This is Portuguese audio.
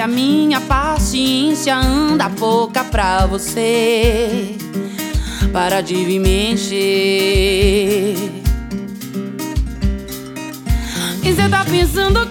a minha paciência anda pouca pra você. Para de vir me encher. E cê tá pensando